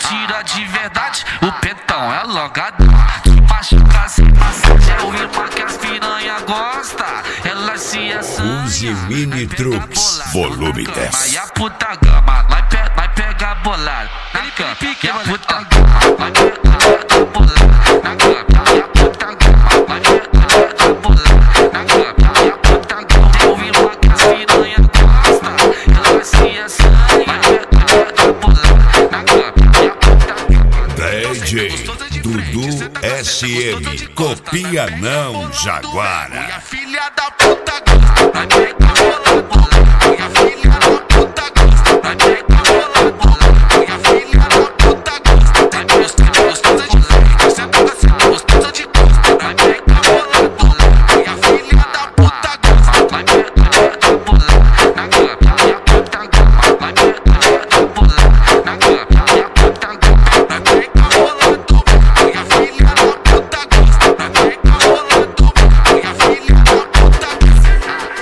atira de verdade, o petão é logadão. Machuca sem massagem, é o rima que as piranha gosta. Ela se assanha. Use Mini Truques, volume 10. E a puta gama, vai pegar bolado na cama. E a puta gama, vai pegar bolado na cama. E a puta gama, vai pegar bolado na cama. E a puta gama, é o rima que as piranha gosta. Ela se assanha, vai pegar bolado na cama. E a puta gama. DJ Dudu SM, copia não, Jaguara. E a filha da puta gosta, vai pegar bolado. E a filha da puta gosta, vai pegar bolado. E a filha da puta gosta, tem gostosa de frente, você tá gostosa de costa. Vai pegar bolado. E a filha da puta gosta, vai pegar bolado na cama. E a puta gama, vai pegar bolado na cama. E a puta gama, vai pegar bolado. E a filha da puta gosta, vai pegar bolado. E a filha da puta gosta.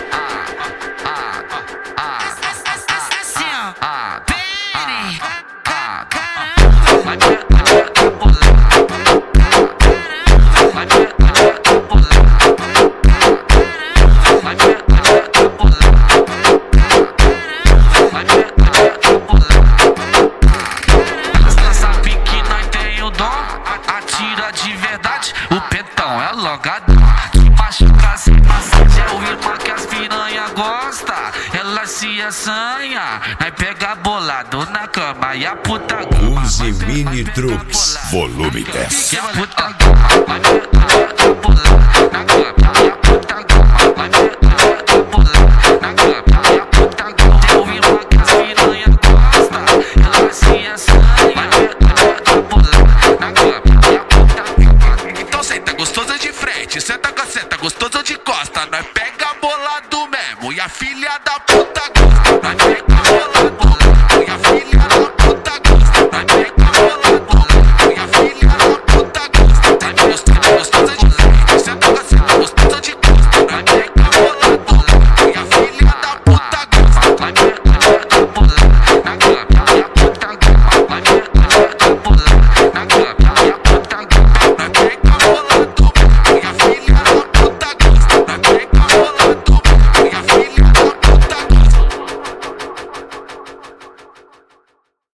Sabe que nós tem o dom, atira de verdade, o petão é logadão. Machuca sem massagem, é o rima que as piranha gosta. Ela se assanha, nós pega bolado na cama. E a puta gama, Use Mini Truques, volume 10. e a puta gama, vai pegar bolado na cama. E a puta gama, vai pegar bolado na cama. E a puta gama, é o rima que as piranha gosta. Ela se assanha, vai pegar bolado na cama. E a puta gama. Então senta gostosa de frente, senta gostosa de costa. Nós pega bolado mesmo. E a filha da